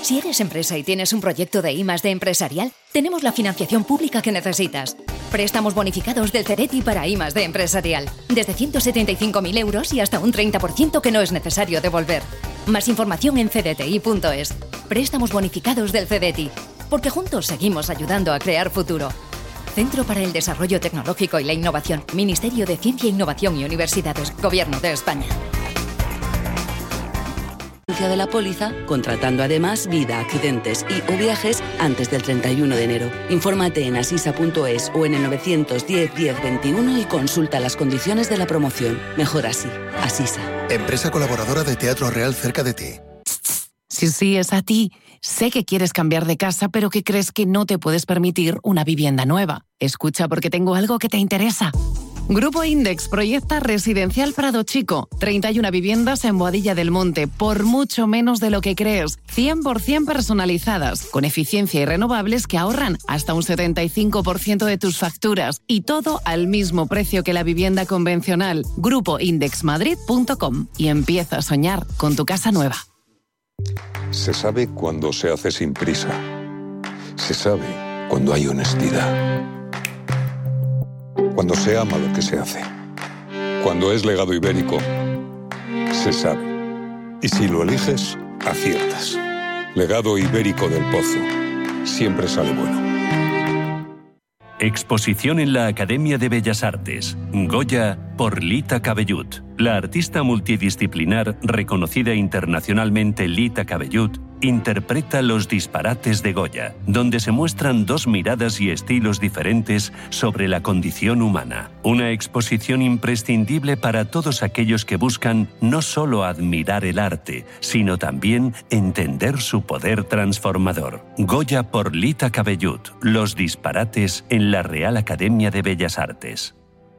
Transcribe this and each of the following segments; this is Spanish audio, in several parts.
Si eres empresa y tienes un proyecto de I+D empresarial, tenemos la financiación pública que necesitas. Préstamos bonificados del CEDETI para I+D empresarial. Desde 175.000 euros y hasta un 30% que no es necesario devolver. Más información en cdti.es. Préstamos bonificados del CEDETI. Porque juntos seguimos ayudando a crear futuro. Centro para el Desarrollo Tecnológico y la Innovación. Ministerio de Ciencia, Innovación y Universidades. Gobierno de España. De la póliza, contratando además vida, accidentes y o viajes antes del 31 de enero. Infórmate en asisa.es o en el 910 10 21 y consulta las condiciones de la promoción. Mejor así. Asisa. Empresa colaboradora de Teatro Real cerca de ti. Sí, es a ti. Sé que quieres cambiar de casa, pero que crees que no te puedes permitir una vivienda nueva. Escucha, porque tengo algo que te interesa. Grupo Index proyecta Residencial Prado Chico, 31 viviendas en Boadilla del Monte, por mucho menos de lo que crees, 100% personalizadas, con eficiencia y renovables que ahorran hasta un 75% de tus facturas, y todo al mismo precio que la vivienda convencional. GrupoIndexMadrid.com y empieza a soñar con tu casa nueva. Se sabe cuando se hace sin prisa. Se sabe cuando hay honestidad. Cuando se ama lo que se hace. Cuando es legado ibérico, se sabe. Y si lo eliges, aciertas. Legado ibérico del Pozo. Siempre sale bueno. Exposición en la Academia de Bellas Artes. Goya por Lita Cabellut. La artista multidisciplinar reconocida internacionalmente Lita Cabellut interpreta Los disparates de Goya, donde se muestran dos miradas y estilos diferentes sobre la condición humana. Una exposición imprescindible para todos aquellos que buscan no solo admirar el arte, sino también entender su poder transformador. Goya por Lita Cabellut. Los disparates en la Real Academia de Bellas Artes.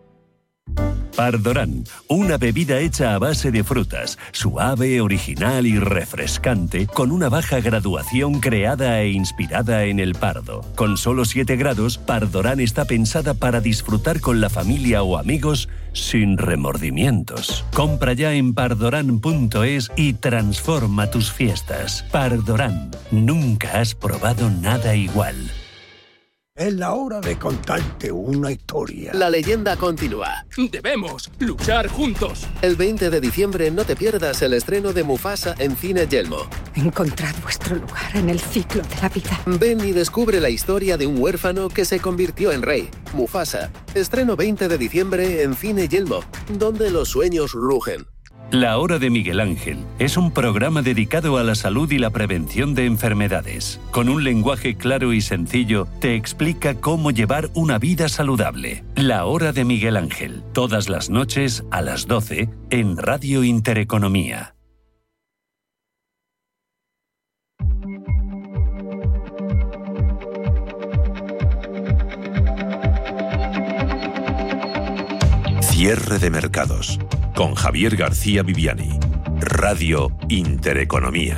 Pardorán, una bebida hecha a base de frutas, suave, original y refrescante, con una baja graduación creada e inspirada en el pardo. Con solo 7 grados, Pardorán está pensada para disfrutar con la familia o amigos sin remordimientos. Compra ya en pardorán.es y transforma tus fiestas. Pardorán, nunca has probado nada igual. Es la hora de contarte una historia. La leyenda continúa. Debemos luchar juntos. El 20 de diciembre no te pierdas el estreno de Mufasa en Cine Yelmo. Encontrad vuestro lugar en el ciclo de la vida. Ven y descubre la historia de un huérfano que se convirtió en rey. Mufasa. Estreno 20 de diciembre en Cine Yelmo, donde los sueños rugen. La Hora de Miguel Ángel es un programa dedicado a la salud y la prevención de enfermedades. Con un lenguaje claro y sencillo, te explica cómo llevar una vida saludable. La Hora de Miguel Ángel, todas las noches a las 12 en Radio Intereconomía. Cierre de mercados con Javier García Viviani. Radio Intereconomía.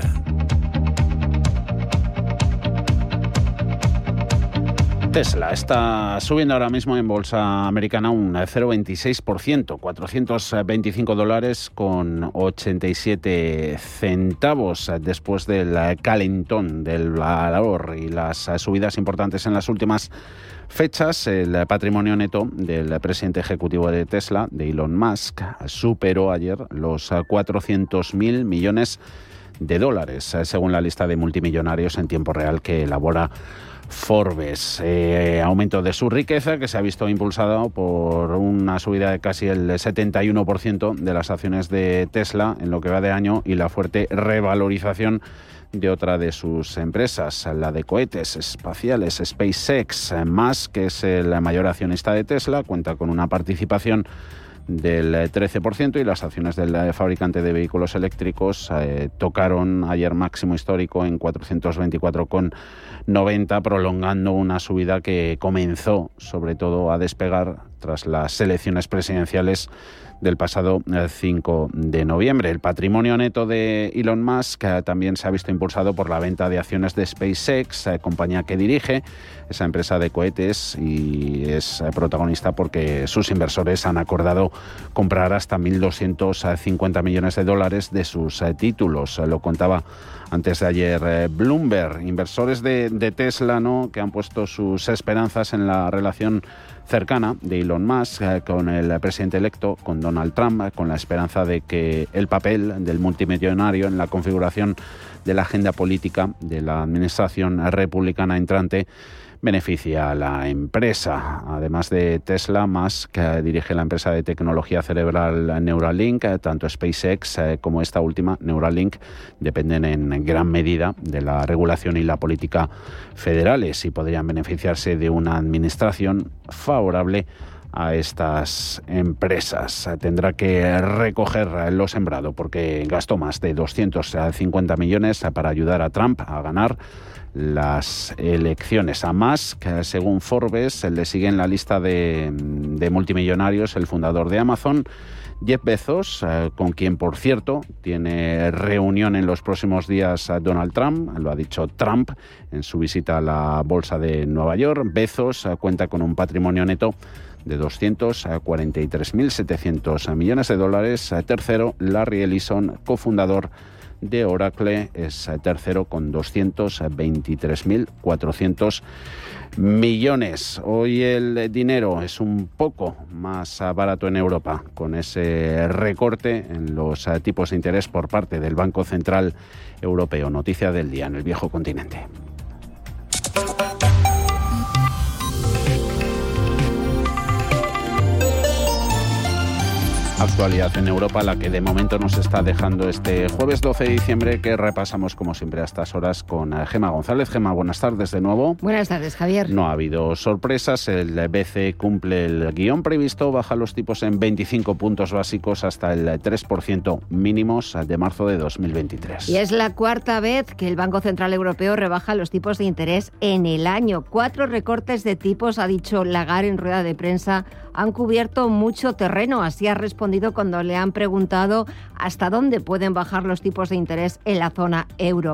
Tesla está subiendo ahora mismo en bolsa americana un 0,26%, $425 con 87 centavos después del calentón del valor y las subidas importantes en las últimas fechas. El patrimonio neto del presidente ejecutivo de Tesla, de Elon Musk, superó ayer los 400.000 millones de dólares, según la lista de multimillonarios en tiempo real que elabora Forbes. Aumento de su riqueza que se ha visto impulsado por una subida de casi el 71% de las acciones de Tesla en lo que va de año y la fuerte revalorización de otra de sus empresas, la de cohetes espaciales SpaceX. Musk, que es el mayor accionista de Tesla, cuenta con una participación del 13% y las acciones del fabricante de vehículos eléctricos tocaron ayer máximo histórico en 424,90, prolongando una subida que comenzó sobre todo a despegar tras las elecciones presidenciales del pasado 5 de noviembre. El patrimonio neto de Elon Musk también se ha visto impulsado por la venta de acciones de SpaceX, compañía que dirige, esa empresa de cohetes, y es protagonista porque sus inversores han acordado comprar hasta $1.250 millones de sus títulos. Lo contaba antes de ayer Bloomberg. Inversores de Tesla, ¿no?, que han puesto sus esperanzas en la relación cercana de Elon Musk con el presidente electo, con Donald Trump, con la esperanza de que el papel del multimillonario en la configuración de la agenda política de la administración republicana entrante beneficia a la empresa. Además de Tesla, Musk dirige la empresa de tecnología cerebral Neuralink. Tanto SpaceX como esta última, Neuralink, dependen en gran medida de la regulación y la política federales y podrían beneficiarse de una administración favorable a estas empresas. Tendrá que recoger lo sembrado porque gastó más de 250 millones para ayudar a Trump a ganar las elecciones. A Musk, según Forbes, le sigue en la lista de multimillonarios el fundador de Amazon, Jeff Bezos, con quien, por cierto, tiene reunión en los próximos días Donald Trump. Lo ha dicho Trump en su visita a la Bolsa de Nueva York. Bezos cuenta con un patrimonio neto de 243.700 millones de dólares. Tercero, Larry Ellison, cofundador de Oracle, es tercero con 223.400 millones. Hoy el dinero es un poco más barato en Europa, con ese recorte en los tipos de interés por parte del Banco Central Europeo. Noticia del día en el viejo continente. Actualidad en Europa, la que de momento nos está dejando este jueves 12 de diciembre, que repasamos como siempre a estas horas con Gemma González. Gemma, buenas tardes de nuevo. Buenas tardes, Javier. No ha habido sorpresas, el BCE cumple el guión previsto, baja los tipos en 25 puntos básicos hasta el 3% mínimos de marzo de 2023. Y es la cuarta vez que el Banco Central Europeo rebaja los tipos de interés en el año. 4 recortes de tipos, ha dicho Lagarde en rueda de prensa, han cubierto mucho terreno. Así ha respondido cuando le han preguntado hasta dónde pueden bajar los tipos de interés en la zona euro.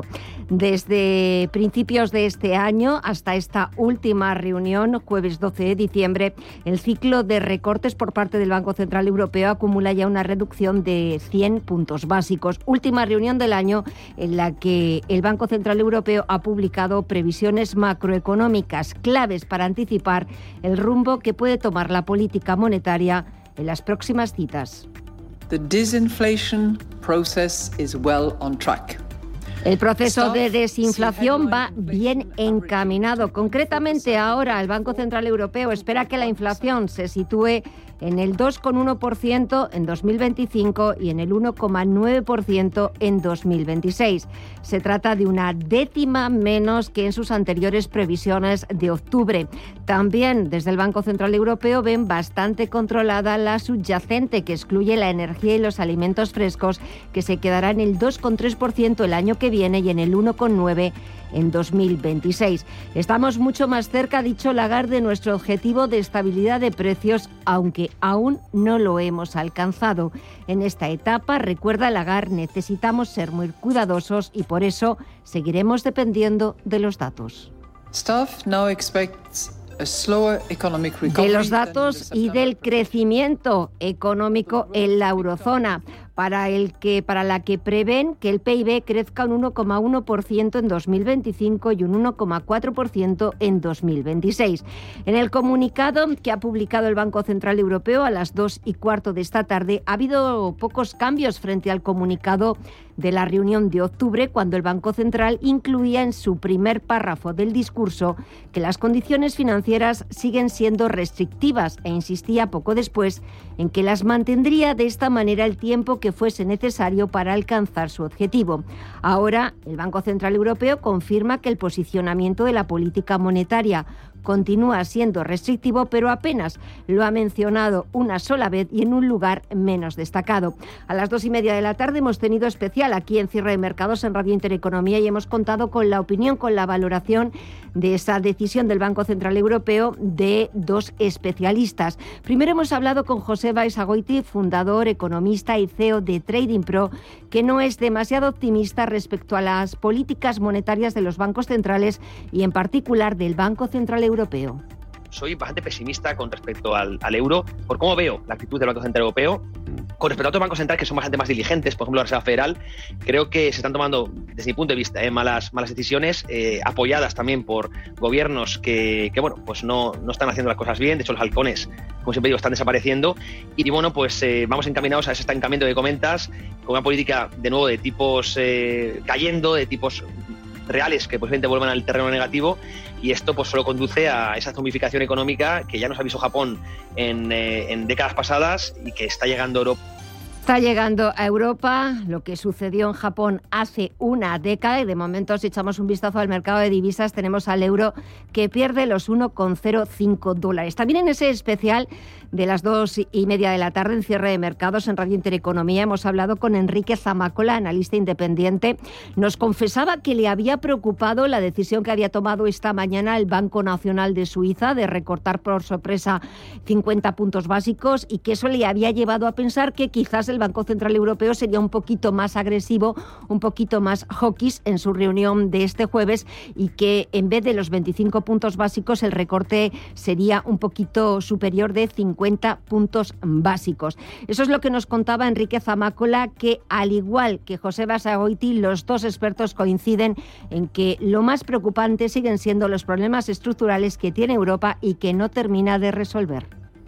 Desde principios de este año hasta esta última reunión, jueves 12 de diciembre, el ciclo de recortes por parte del Banco Central Europeo acumula ya una reducción de 100 puntos básicos. Última reunión del año en la que el Banco Central Europeo ha publicado previsiones macroeconómicas claves para anticipar el rumbo que puede tomar la política monetaria en las próximas citas. The disinflation process is well on track. El proceso de desinflación va bien encaminado. Concretamente, ahora el Banco Central Europeo espera que la inflación se sitúe en el 2,1% en 2025 y en el 1,9% en 2026. Se trata de una décima menos que en sus anteriores previsiones de octubre. También desde el Banco Central Europeo ven bastante controlada la subyacente, que excluye la energía y los alimentos frescos, que se quedará en el 2,3% el año que viene y en el 1,9% en 2026. Estamos mucho más cerca, ha dicho Lagarde, de nuestro objetivo de estabilidad de precios, aunque aún no lo hemos alcanzado. En esta etapa, recuerda Lagarde, necesitamos ser muy cuidadosos y por eso seguiremos dependiendo de los datos. Staff now expects a slower economic recovery. De los datos y del crecimiento económico en la eurozona, para la que prevén que el PIB crezca un 1,1% en 2025 y un 1,4% en 2026. En el comunicado que ha publicado el Banco Central Europeo a las 2:15 de esta tarde, ha habido pocos cambios frente al comunicado de la reunión de octubre, cuando el Banco Central incluía en su primer párrafo del discurso que las condiciones financieras siguen siendo restrictivas e insistía poco después en que las mantendría de esta manera el tiempo que fuese necesario para alcanzar su objetivo. Ahora, el Banco Central Europeo confirma que el posicionamiento de la política monetaria continúa siendo restrictivo, pero apenas lo ha mencionado una sola vez y en un lugar menos destacado. A las 2:30 de la tarde hemos tenido especial aquí en Cierre de Mercados en Radio Intereconomía y hemos contado con la opinión, con la valoración de esa decisión del Banco Central Europeo de dos especialistas. Primero hemos hablado con José Basagoiti, fundador, economista y CEO de Trading Pro, que no es demasiado optimista respecto a las políticas monetarias de los bancos centrales y en particular del Banco Central Europeo. Soy bastante pesimista con respecto al euro, por cómo veo la actitud del Banco Central Europeo. Con respecto a otros bancos centrales que son bastante más diligentes, por ejemplo la Reserva Federal, creo que se están tomando, desde mi punto de vista, malas decisiones, apoyadas también por gobiernos que bueno, pues no están haciendo las cosas bien. De hecho, los halcones, como siempre digo, están desapareciendo. Y bueno, pues vamos encaminados a ese estancamiento que comentas, con una política, de nuevo, de tipos cayendo, de tipos reales que posiblemente vuelvan al terreno negativo, y esto pues solo conduce a esa zombificación económica que ya nos avisó Japón en décadas pasadas y que está llegando a Europa. Está llegando a Europa lo que sucedió en Japón hace una década y de momento, si echamos un vistazo al mercado de divisas, tenemos al euro que pierde los $1,05. También en ese especial de las 2:30 de la tarde en Cierre de Mercados en Radio Intereconomía hemos hablado con Enrique Zamácola, analista independiente. Nos confesaba que le había preocupado la decisión que había tomado esta mañana el Banco Nacional de Suiza de recortar por sorpresa 50 puntos básicos y que eso le había llevado a pensar que quizás el Banco Central Europeo sería un poquito más agresivo, un poquito más hawkish en su reunión de este jueves y que en vez de los 25 puntos básicos el recorte sería un poquito superior de 50 puntos básicos. Eso es lo que nos contaba Enrique Zamácola, que al igual que José Basagoiti, los dos expertos coinciden en que lo más preocupante siguen siendo los problemas estructurales que tiene Europa y que no termina de resolver.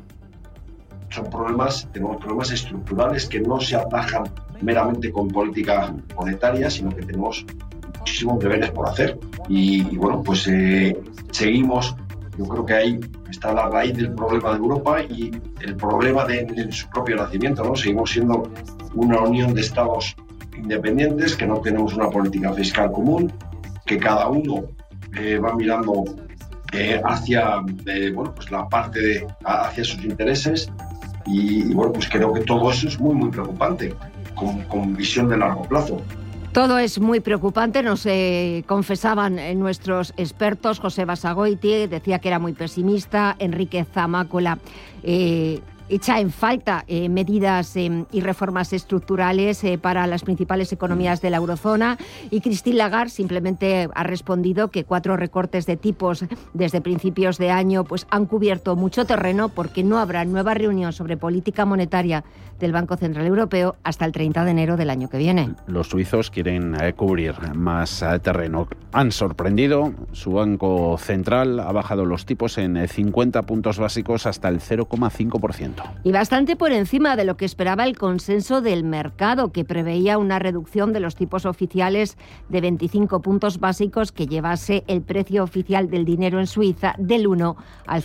Tenemos problemas estructurales que no se atajan meramente con política monetaria, sino que tenemos muchísimos deberes por hacer. Y bueno, pues seguimos. Yo creo que ahí está la raíz del problema de Europa y el problema de su propio nacimiento, ¿no? Seguimos siendo una unión de estados independientes, que no tenemos una política fiscal común, que cada uno va mirando hacia pues la parte hacia sus intereses y bueno, pues creo que todo eso es muy, muy preocupante, con visión de largo plazo. Todo es muy preocupante, nos confesaban nuestros expertos. José Basagoiti decía que era muy pesimista, Enrique Zamácola echa en falta medidas y reformas estructurales para las principales economías de la eurozona, y Christine Lagarde simplemente ha respondido que 4 recortes de tipos desde principios de año pues han cubierto mucho terreno porque no habrá nueva reunión sobre política monetaria del Banco Central Europeo hasta el 30 de enero del año que viene. Los suizos quieren cubrir más terreno. Han sorprendido, su Banco Central ha bajado los tipos en 50 puntos básicos hasta el 0,5%. Y bastante por encima de lo que esperaba el consenso del mercado, que preveía una reducción de los tipos oficiales de 25 puntos básicos que llevase el precio oficial del dinero en Suiza del 1 al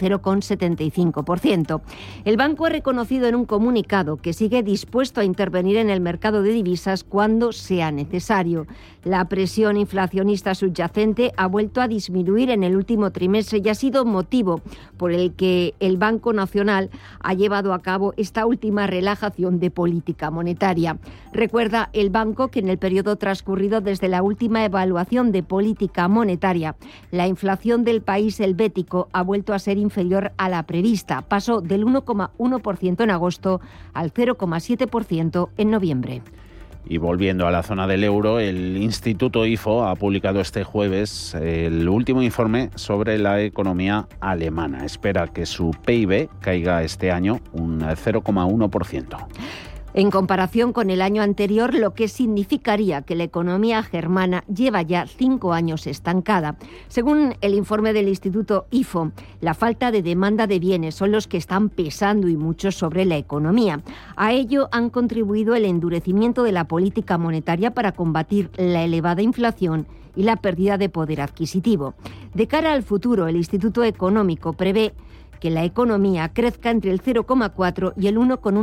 0,75%. El banco ha reconocido en un comunicado que sigue dispuesto a intervenir en el mercado de divisas cuando sea necesario. La presión inflacionista subyacente ha vuelto a disminuir en el último trimestre y ha sido motivo por el que el Banco Nacional ha llevado a cabo esta última relajación de política monetaria. Recuerda el banco que en el periodo transcurrido desde la última evaluación de política monetaria, la inflación del país helvético ha vuelto a ser inferior a la prevista. Pasó del 1,1% en agosto al 0,7% en noviembre. Y volviendo a la zona del euro, el Instituto IFO ha publicado este jueves el último informe sobre la economía alemana. Espera que su PIB caiga este año un 0,1%. En comparación con el año anterior, lo que significaría que la economía germana lleva ya 5 años estancada. Según el informe del Instituto IFO, la falta de demanda de bienes son los que están pesando y mucho sobre la economía. A ello han contribuido el endurecimiento de la política monetaria para combatir la elevada inflación y la pérdida de poder adquisitivo. De cara al futuro, el Instituto Económico prevé que la economía crezca entre el 0,4 y el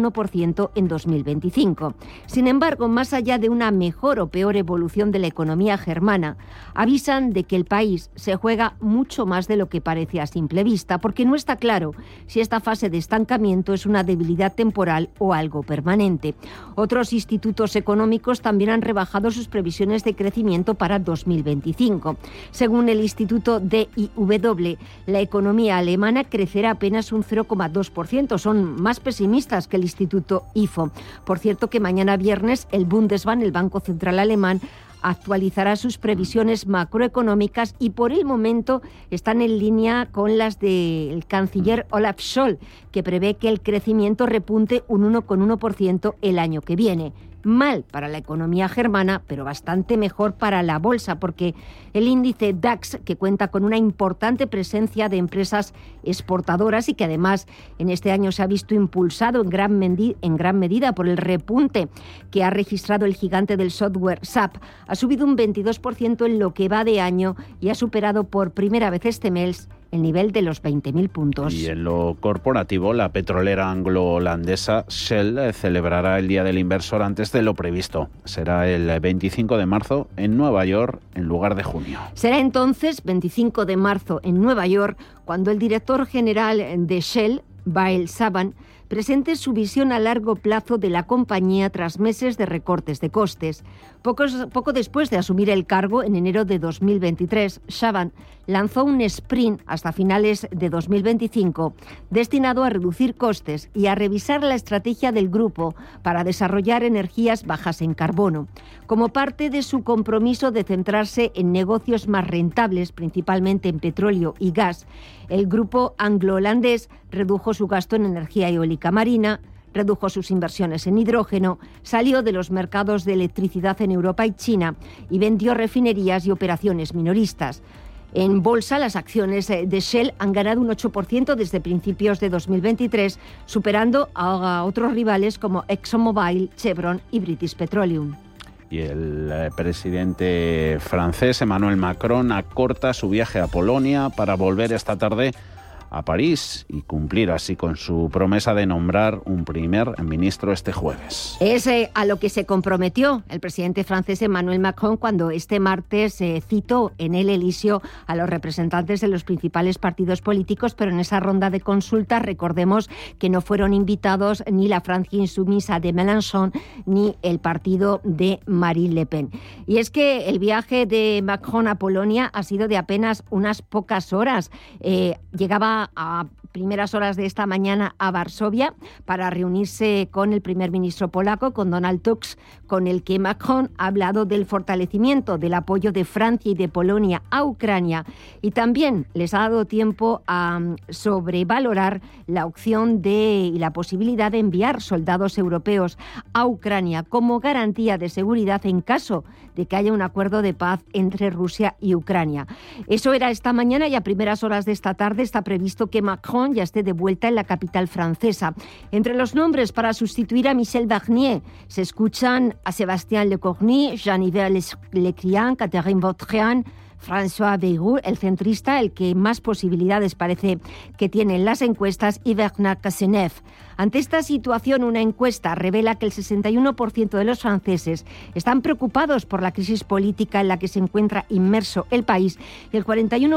1,1% en 2025. Sin embargo, más allá de una mejor o peor evolución de la economía germana, avisan de que el país se juega mucho más de lo que parece a simple vista, porque no está claro si esta fase de estancamiento es una debilidad temporal o algo permanente. Otros institutos económicos también han rebajado sus previsiones de crecimiento para 2025. Según el Instituto DIW, la economía alemana crecerá apenas un 0,2%. Son más pesimistas que el Instituto IFO. Por cierto, que mañana viernes el Bundesbank, el Banco Central Alemán, actualizará sus previsiones macroeconómicas y por el momento están en línea con las del canciller Olaf Scholz, que prevé que el crecimiento repunte un 1,1% el año que viene. Mal para la economía germana, pero bastante mejor para la bolsa, porque el índice DAX, que cuenta con una importante presencia de empresas exportadoras y que además en este año se ha visto impulsado en gran medida por el repunte que ha registrado el gigante del software SAP, ha subido un 22% en lo que va de año y ha superado por primera vez este mes el nivel de los 20.000 puntos. Y en lo corporativo, la petrolera anglo-holandesa Shell celebrará el Día del Inversor antes de lo previsto. Será el 25 de marzo en Nueva York en lugar de junio. Será entonces 25 de marzo en Nueva York cuando el director general de Shell, Bael Saban, presente su visión a largo plazo de la compañía tras meses de recortes de costes. Poco después de asumir el cargo, en enero de 2023, Saban lanzó un sprint hasta finales de 2025 destinado a reducir costes y a revisar la estrategia del grupo para desarrollar energías bajas en carbono. Como parte de su compromiso de centrarse en negocios más rentables, principalmente en petróleo y gas, el grupo anglo-holandés redujo su gasto en energía eólica marina, redujo sus inversiones en hidrógeno, salió de los mercados de electricidad en Europa y China y vendió refinerías y operaciones minoristas. En bolsa, las acciones de Shell han ganado un 8% desde principios de 2023, superando a otros rivales como ExxonMobil, Chevron y British Petroleum. Y el presidente francés Emmanuel Macron acorta su viaje a Polonia para volver esta tarde a París y cumplir así con su promesa de nombrar un primer ministro este jueves. Es a lo que se comprometió el presidente francés Emmanuel Macron cuando este martes citó en el Elíseo a los representantes de los principales partidos políticos, pero en esa ronda de consultas recordemos que no fueron invitados ni la Francia Insumisa de Mélenchon ni el partido de Marine Le Pen. Y es que el viaje de Macron a Polonia ha sido de apenas unas pocas horas. Llegaba a primeras horas de esta mañana a Varsovia para reunirse con el primer ministro polaco, con Donald Tusk, con el que Macron ha hablado del fortalecimiento del apoyo de Francia y de Polonia a Ucrania y también les ha dado tiempo a sobrevalorar la opción y la posibilidad de enviar soldados europeos a Ucrania como garantía de seguridad en caso de que haya un acuerdo de paz entre Rusia y Ucrania. Eso era esta mañana y a primeras horas de esta tarde está previsto que Macron ya esté de vuelta en la capital francesa. Entre los nombres para sustituir a Michel Barnier se escuchan a Sébastien Lecornu, Jean-Yves Le Drian, Catherine Vautrin, François Bayrou, el centrista, el que más posibilidades parece que tiene en las encuestas, y Bernard Cazeneuve. Ante esta situación, una encuesta revela que el 61% de los franceses están preocupados por la crisis política en la que se encuentra inmerso el país y el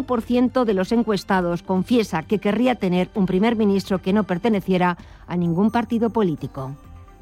41% de los encuestados confiesa que querría tener un primer ministro que no perteneciera a ningún partido político.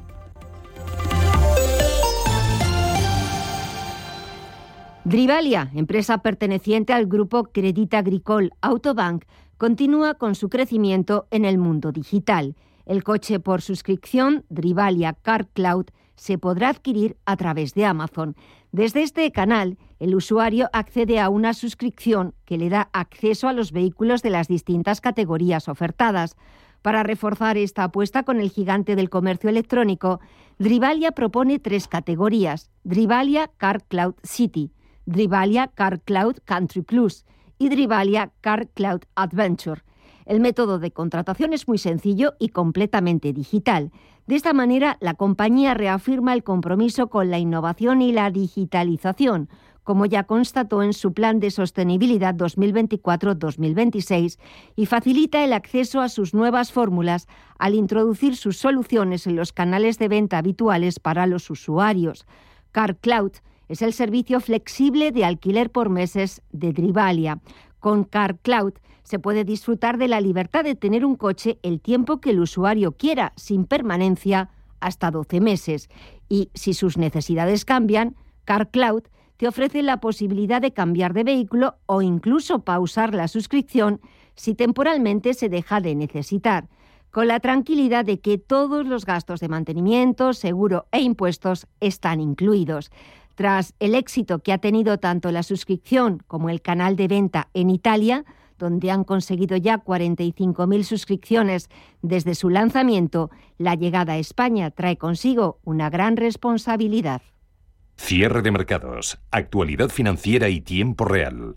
Drivalia, empresa perteneciente al grupo Crédit Agricole Autobank, continúa con su crecimiento en el mundo digital. El coche por suscripción, Drivalia Car Cloud, se podrá adquirir a través de Amazon. Desde este canal, el usuario accede a una suscripción que le da acceso a los vehículos de las distintas categorías ofertadas. Para reforzar esta apuesta con el gigante del comercio electrónico, Drivalia propone 3 categorías: Drivalia Car Cloud City, Drivalia Car Cloud Country Plus y Drivalia Car Cloud Adventure. El método de contratación es muy sencillo y completamente digital. De esta manera, la compañía reafirma el compromiso con la innovación y la digitalización, como ya constató en su Plan de Sostenibilidad 2024-2026, y facilita el acceso a sus nuevas fórmulas al introducir sus soluciones en los canales de venta habituales para los usuarios. CarCloud es el servicio flexible de alquiler por meses de Drivalia. Con CarCloud se puede disfrutar de la libertad de tener un coche el tiempo que el usuario quiera, sin permanencia, hasta 12 meses. Y si sus necesidades cambian, CarCloud te ofrece la posibilidad de cambiar de vehículo o incluso pausar la suscripción si temporalmente se deja de necesitar, con la tranquilidad de que todos los gastos de mantenimiento, seguro e impuestos están incluidos. Tras el éxito que ha tenido tanto la suscripción como el canal de venta en Italia, donde han conseguido ya 45.000 suscripciones desde su lanzamiento, la llegada a España trae consigo una gran responsabilidad. Cierre de mercados, actualidad financiera y tiempo real.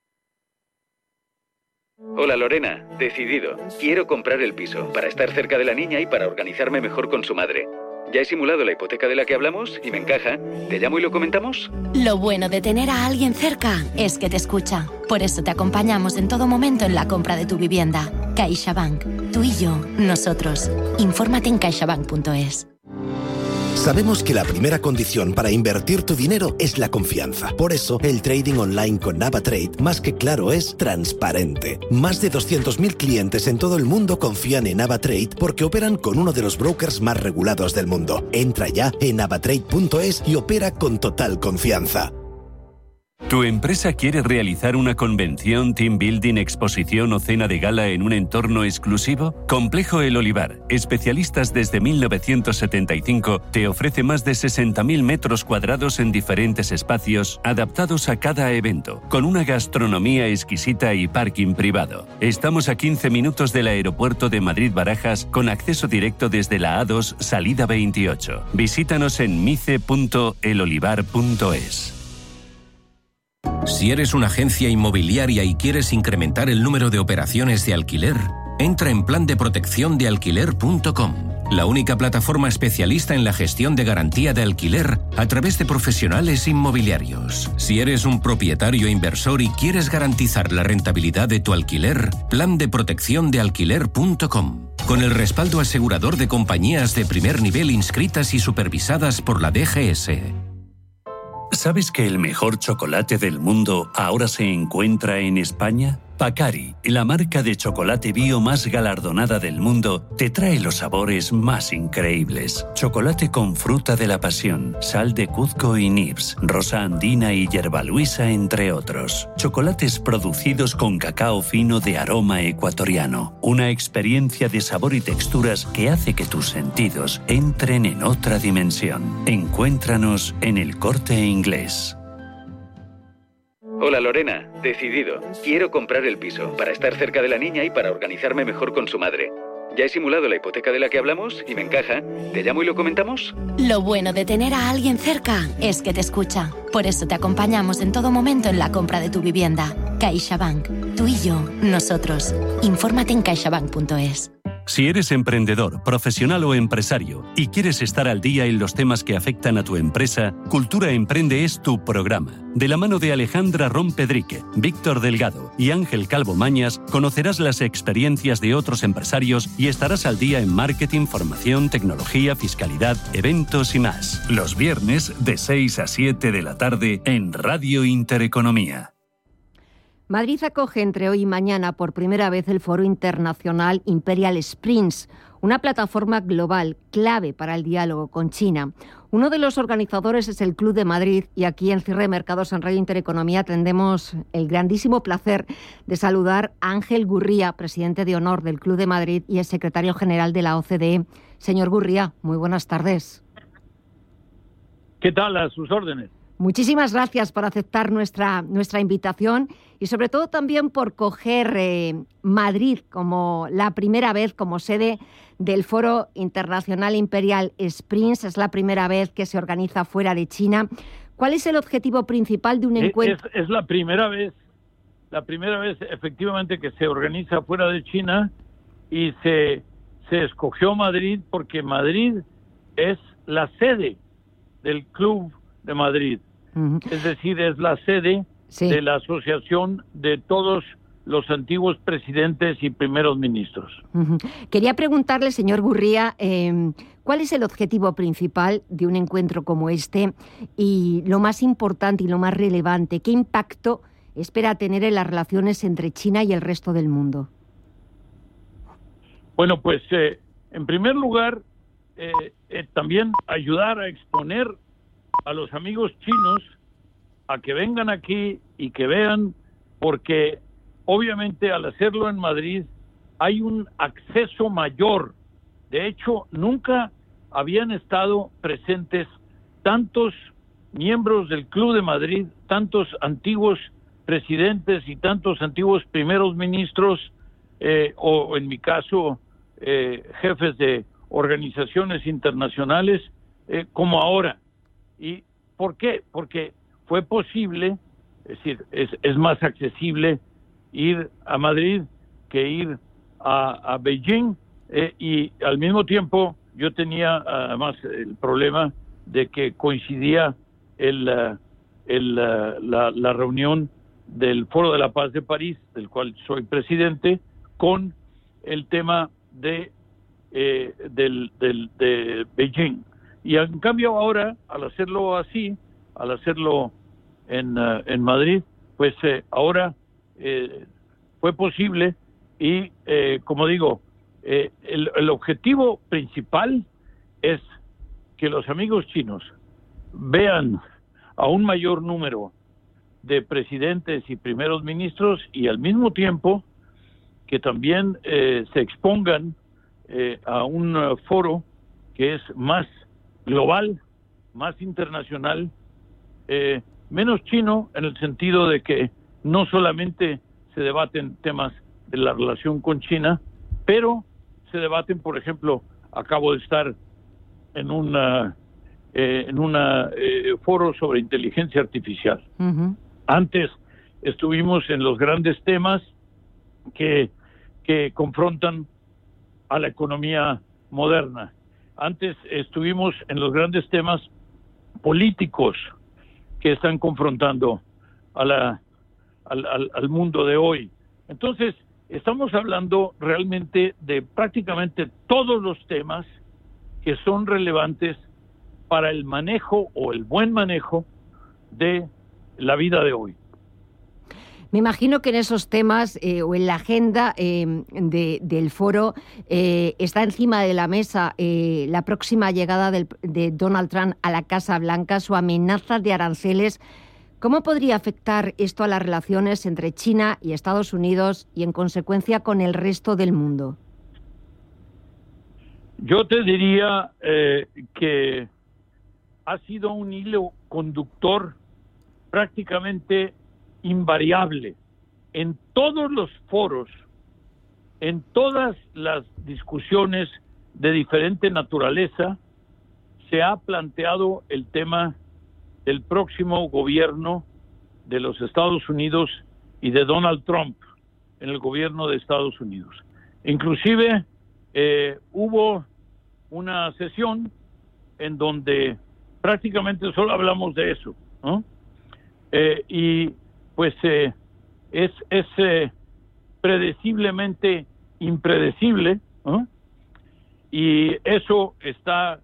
Hola Lorena, decidido. Quiero comprar el piso para estar cerca de la niña y para organizarme mejor con su madre. Ya he simulado la hipoteca de la que hablamos y me encaja. ¿Te llamo y lo comentamos? Lo bueno de tener a alguien cerca es que te escucha. Por eso te acompañamos en todo momento en la compra de tu vivienda. CaixaBank. Tú y yo, nosotros. Infórmate en caixabank.es. Sabemos que la primera condición para invertir tu dinero es la confianza. Por eso, el trading online con NavaTrade, más que claro, es transparente. Más de 200.000 clientes en todo el mundo confían en NavaTrade porque operan con uno de los brokers más regulados del mundo. Entra ya en navatrade.es y opera con total confianza. ¿Tu empresa quiere realizar una convención, team building, exposición o cena de gala en un entorno exclusivo? Complejo El Olivar, especialistas desde 1975, te ofrece más de 60.000 metros cuadrados en diferentes espacios adaptados a cada evento, con una gastronomía exquisita y parking privado. Estamos a 15 minutos del aeropuerto de Madrid-Barajas, con acceso directo desde la A2, salida 28. Visítanos en mice.elolivar.es. Si eres una agencia inmobiliaria y quieres incrementar el número de operaciones de alquiler, entra en plandeprotecciondealquiler.com, la única plataforma especialista en la gestión de garantía de alquiler a través de profesionales inmobiliarios. Si eres un propietario inversor y quieres garantizar la rentabilidad de tu alquiler, plandeprotecciondealquiler.com, con el respaldo asegurador de compañías de primer nivel inscritas y supervisadas por la DGS. ¿Sabes que el mejor chocolate del mundo ahora se encuentra en España? Pacari, la marca de chocolate bio más galardonada del mundo, te trae los sabores más increíbles. Chocolate con fruta de la pasión, sal de Cuzco y nibs, rosa andina y yerba luisa, entre otros. Chocolates producidos con cacao fino de aroma ecuatoriano. Una experiencia de sabor y texturas que hace que tus sentidos entren en otra dimensión. Encuéntranos en El Corte Inglés. Hola Lorena, decidido. Quiero comprar el piso para estar cerca de la niña y para organizarme mejor con su madre. Ya he simulado la hipoteca de la que hablamos y me encaja. ¿Te llamo y lo comentamos? Lo bueno de tener a alguien cerca es que te escucha. Por eso te acompañamos en todo momento en la compra de tu vivienda. CaixaBank. Tú y yo, nosotros. Infórmate en caixabank.es. Si eres emprendedor, profesional o empresario y quieres estar al día en los temas que afectan a tu empresa, Cultura Emprende es tu programa. De la mano de Alejandra Rompedrique, Víctor Delgado y Ángel Calvo Mañas, conocerás las experiencias de otros empresarios y estarás al día en marketing, formación, tecnología, fiscalidad, eventos y más. Los viernes de 6 a 7 de la tarde en Radio Intereconomía. Madrid acoge entre hoy y mañana por primera vez el Foro Internacional Imperial Sprints, una plataforma global clave para el diálogo con China. Uno de los organizadores es el Club de Madrid y aquí en Cierre de Mercados en Radio Intereconomía tendremos el grandísimo placer de saludar a Ángel Gurría, presidente de honor del Club de Madrid y el secretario general de la OCDE. Señor Gurría, muy buenas tardes. ¿Qué tal? A sus órdenes. Muchísimas gracias por aceptar nuestra invitación y sobre todo también por coger Madrid como la primera vez como sede del Foro Internacional Imperial Sprints. Es la primera vez que se organiza fuera de China. ¿Cuál es el objetivo principal de un encuentro? Es la primera vez efectivamente que se organiza fuera de China y se escogió Madrid porque Madrid es la sede del Club de Madrid. Es decir, es la sede de la asociación de todos los antiguos presidentes y primeros ministros. Quería preguntarle, señor Gurría, ¿cuál es el objetivo principal de un encuentro como este y lo más importante y lo más relevante? ¿Qué impacto espera tener en las relaciones entre China y el resto del mundo? Bueno, pues en primer lugar, también ayudar a exponer a los amigos chinos a que vengan aquí y que vean, porque obviamente al hacerlo en Madrid hay un acceso mayor. De hecho, nunca habían estado presentes tantos miembros del Club de Madrid, tantos antiguos presidentes y tantos antiguos primeros ministros, o en mi caso, jefes de organizaciones internacionales, como ahora. ¿Y por qué? Porque fue posible, es decir, es más accesible ir a Madrid que ir a Beijing, y al mismo tiempo yo tenía además el problema de que coincidía la reunión del Foro de la Paz de París, del cual soy presidente, con el tema de Beijing. Y en cambio ahora, al hacerlo así, al hacerlo en Madrid, pues ahora fue posible y, como digo, el objetivo principal es que los amigos chinos vean a un mayor número de presidentes y primeros ministros y al mismo tiempo que también se expongan a un foro que es más global, más internacional, menos chino en el sentido de que no solamente se debaten temas de la relación con China, pero se debaten, por ejemplo, acabo de estar en un foro sobre inteligencia artificial. Antes estuvimos en los grandes temas que confrontan a la economía moderna. Antes estuvimos en los grandes temas políticos que están confrontando al mundo de hoy. Entonces, estamos hablando realmente de prácticamente todos los temas que son relevantes para el manejo o el buen manejo de la vida de hoy. Me imagino que en esos temas o en la agenda del foro está encima de la mesa la próxima llegada de Donald Trump a la Casa Blanca, su amenaza de aranceles. ¿Cómo podría afectar esto a las relaciones entre China y Estados Unidos y, en consecuencia, con el resto del mundo? Yo te diría que ha sido un hilo conductor prácticamente invariable en todos los foros, en todas las discusiones de diferente naturaleza. Se ha planteado el tema del próximo gobierno de los Estados Unidos y de Donald Trump en el gobierno de Estados Unidos. Inclusive hubo una sesión en donde prácticamente solo hablamos de eso, ¿no? Y pues es predeciblemente impredecible, ¿no? Y eso está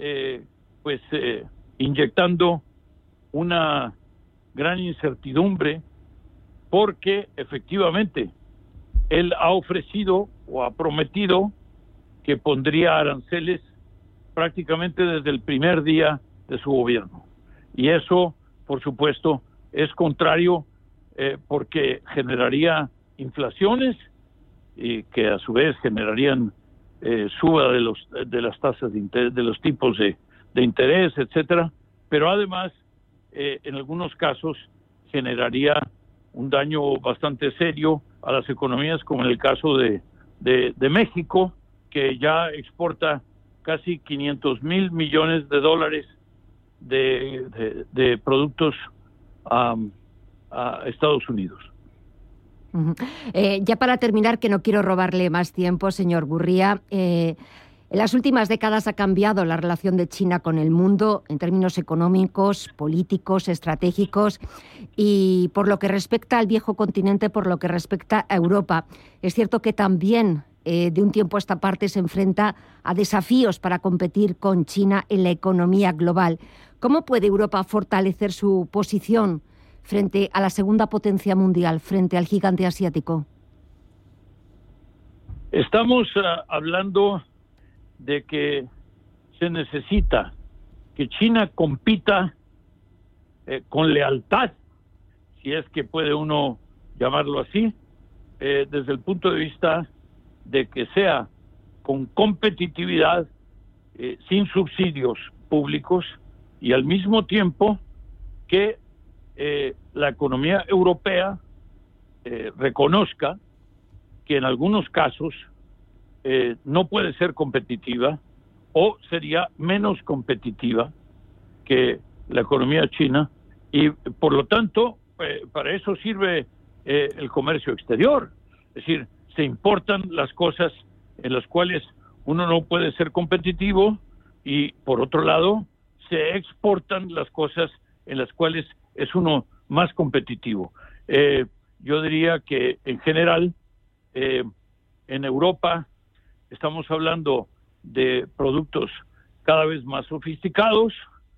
inyectando una gran incertidumbre, porque efectivamente él ha ofrecido o ha prometido que pondría aranceles prácticamente desde el primer día de su gobierno. Y eso, por supuesto, es contrario porque generaría inflaciones y que a su vez generarían suba de las tasas de interés, de los tipos de interés, etcétera, pero además en algunos casos generaría un daño bastante serio a las economías, como en el caso de México, que ya exporta casi 500 mil millones de dólares de productos a Estados Unidos. Ya para terminar, que no quiero robarle más tiempo, señor Gurría, En las últimas décadas ha cambiado la relación de China con el mundo en términos económicos, políticos, estratégicos y por lo que respecta al viejo continente, por lo que respecta a Europa. Es cierto que también de un tiempo a esta parte se enfrenta a desafíos para competir con China en la economía global. ¿Cómo puede Europa fortalecer su posición frente a la segunda potencia mundial, frente al gigante asiático? Estamos hablando de que se necesita que China compita con lealtad, si es que puede uno llamarlo así, desde el punto de vista de que sea con competitividad, sin subsidios públicos y al mismo tiempo que la economía europea reconozca que en algunos casos no puede ser competitiva o sería menos competitiva que la economía china y por lo tanto para eso sirve el comercio exterior, es decir, se importan las cosas en las cuales uno no puede ser competitivo y por otro lado se exportan las cosas en las cuales es uno más competitivo. Yo diría que en general en Europa estamos hablando de productos cada vez más sofisticados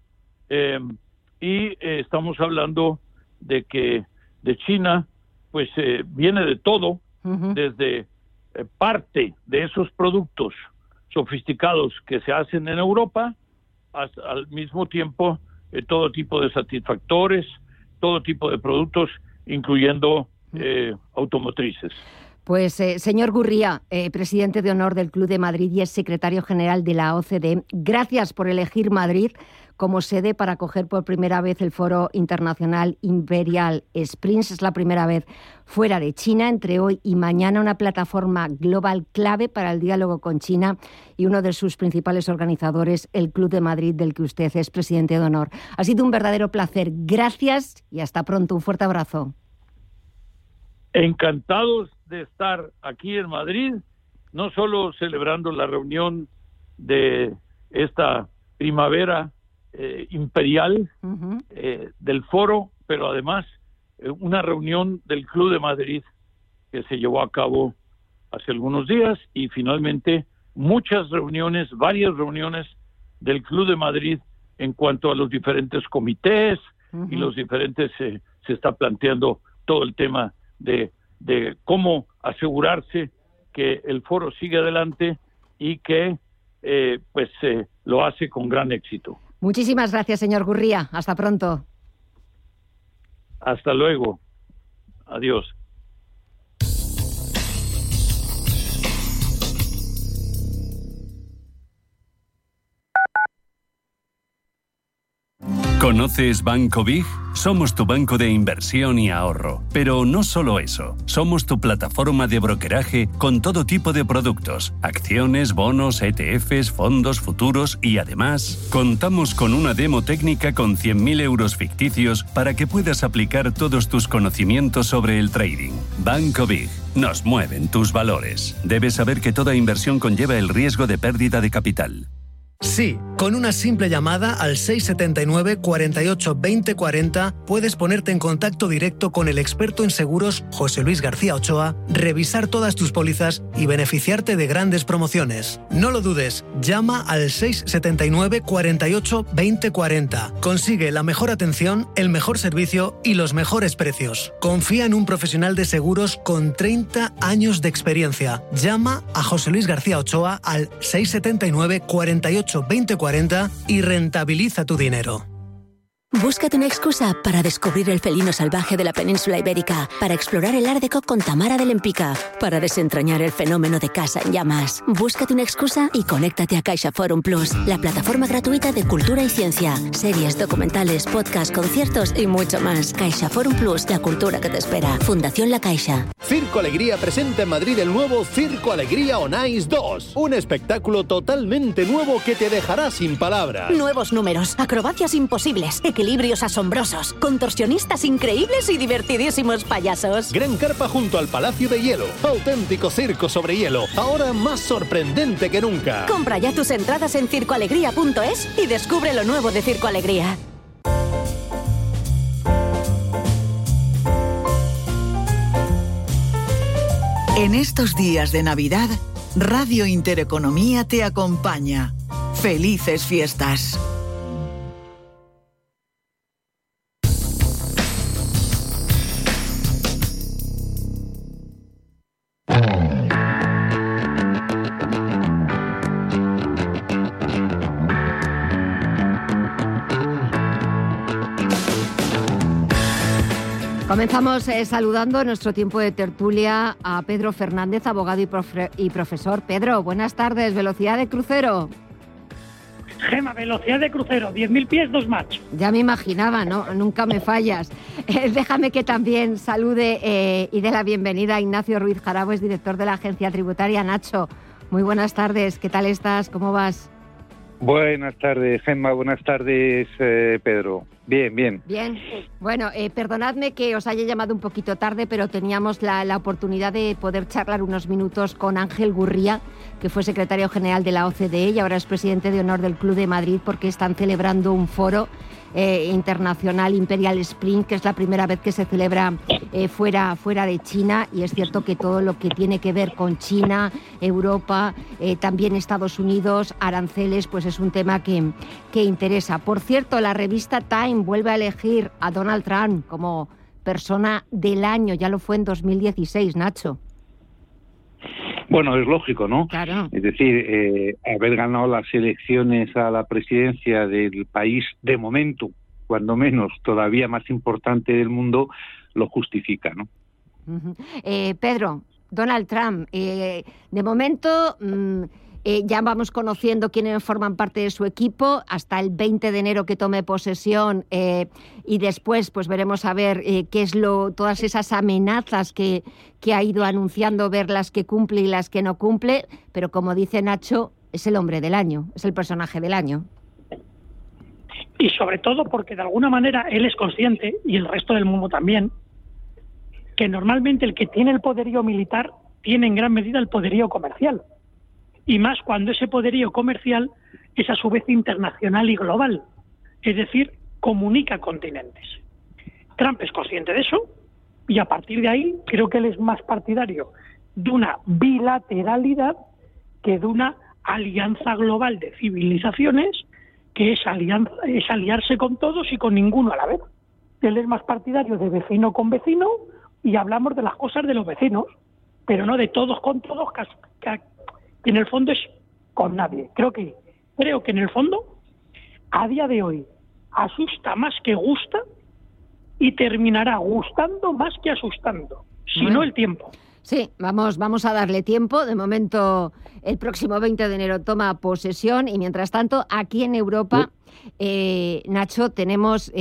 y estamos hablando de que de China pues viene de todo, desde parte de esos productos sofisticados que se hacen en Europa hasta al mismo tiempo todo tipo de satisfactores, todo tipo de productos, incluyendo automotrices. Pues, señor Gurría, presidente de honor del Club de Madrid y es secretario general de la OCDE, gracias por elegir Madrid como sede para acoger por primera vez el Foro Internacional Imperial Springs. Es la primera vez fuera de China. Entre hoy y mañana, una plataforma global clave para el diálogo con China y uno de sus principales organizadores, el Club de Madrid, del que usted es presidente de honor. Ha sido un verdadero placer. Gracias y hasta pronto. Un fuerte abrazo. Encantados de estar aquí en Madrid, no solo celebrando la reunión de esta primavera imperial del foro, pero además una reunión del Club de Madrid que se llevó a cabo hace algunos días y finalmente muchas reuniones, varias reuniones del Club de Madrid en cuanto a los diferentes comités y los diferentes, se está planteando todo el tema de cómo asegurarse que el foro sigue adelante y que lo hace con gran éxito. Muchísimas gracias, señor Gurría. Hasta pronto. Hasta luego. Adiós. ¿Conoces Banco Big? Somos tu banco de inversión y ahorro. Pero no solo eso, somos tu plataforma de brokeraje con todo tipo de productos, acciones, bonos, ETFs, fondos, futuros y además contamos con una demo técnica con 100.000 euros ficticios para que puedas aplicar todos tus conocimientos sobre el trading. Banco Big. Nos mueven tus valores. Debes saber que toda inversión conlleva el riesgo de pérdida de capital. Sí, con una simple llamada al 679 48 20 40 puedes ponerte en contacto directo con el experto en seguros José Luis García Ochoa, revisar todas tus pólizas y beneficiarte de grandes promociones. No lo dudes, llama al 679 48 20 40. Consigue la mejor atención, el mejor servicio y los mejores precios. Confía en un profesional de seguros con 30 años de experiencia. Llama a José Luis García Ochoa al 679 48 20 40 y rentabiliza tu dinero. Búscate una excusa para descubrir el felino salvaje de la península ibérica, para explorar el Art Deco con Tamara de Lempicka, para desentrañar el fenómeno de Casa en Llamas. Búscate una excusa y conéctate a CaixaForum Plus, la plataforma gratuita de cultura y ciencia, series, documentales, podcasts, conciertos y mucho más. CaixaForum Plus, la cultura que te espera. Fundación La Caixa. Circo Alegría presenta en Madrid el nuevo Circo Alegría On Ice 2, un espectáculo totalmente nuevo que te dejará sin palabras. Nuevos números, acrobacias imposibles, equilibrios asombrosos, contorsionistas increíbles y divertidísimos payasos. Gran Carpa junto al Palacio de Hielo. Auténtico circo sobre hielo. Ahora más sorprendente que nunca. Compra ya tus entradas en circoalegría.es y descubre lo nuevo de Circo Alegría. En estos días de Navidad, Radio Intereconomía te acompaña. ¡Felices fiestas! Comenzamos saludando en nuestro tiempo de tertulia a Pedro Fernández, abogado y profesor. Pedro, buenas tardes. Velocidad de crucero. Gema, velocidad de crucero, 10.000 pies, 2 Mach. Ya me imaginaba, ¿no? Nunca me fallas. Déjame que también salude y dé la bienvenida a Ignacio Ruiz Jarabo, es director de la Agencia Tributaria. Nacho, muy buenas tardes. ¿Qué tal estás? ¿Cómo vas? Buenas tardes, Gemma. Buenas tardes, Pedro. Bien, bien. Bien. Bueno, perdonadme que os haya llamado un poquito tarde, pero teníamos la oportunidad de poder charlar unos minutos con Ángel Gurría, que fue secretario general de la OCDE y ahora es presidente de honor del Club de Madrid, porque están celebrando un foro internacional Imperial Spring, que es la primera vez que se celebra fuera de China, y es cierto que todo lo que tiene que ver con China, Europa, también Estados Unidos, aranceles, pues es un tema que interesa. Por cierto, la revista Time vuelve a elegir a Donald Trump como persona del año, ya lo fue en 2016, Nacho. Bueno, es lógico, ¿no? Claro. Es decir, haber ganado las elecciones a la presidencia del país, de momento, cuando menos, todavía más importante del mundo, lo justifica, ¿no? Uh-huh. Pedro, Donald Trump, de momento ya vamos conociendo quiénes forman parte de su equipo hasta el 20 de enero que tome posesión y después pues veremos a ver qué es todas esas amenazas que ha ido anunciando, ver las que cumple y las que no cumple, pero como dice Nacho, es el hombre del año, es el personaje del año. Y sobre todo porque de alguna manera él es consciente, y el resto del mundo también, que normalmente el que tiene el poderío militar tiene en gran medida el poderío comercial. Y más cuando ese poderío comercial es a su vez internacional y global, es decir, comunica continentes. Trump es consciente de eso y a partir de ahí creo que él es más partidario de una bilateralidad que de una alianza global de civilizaciones, que es aliarse con todos y con ninguno a la vez. Él es más partidario de vecino con vecino y hablamos de las cosas de los vecinos, pero no de todos con todos, que en el fondo es con nadie. Creo que en el fondo, a día de hoy, asusta más que gusta y terminará gustando más que asustando, si no el tiempo. Sí, vamos a darle tiempo. De momento, el próximo 20 de enero toma posesión y mientras tanto, aquí en Europa, Nacho, tenemos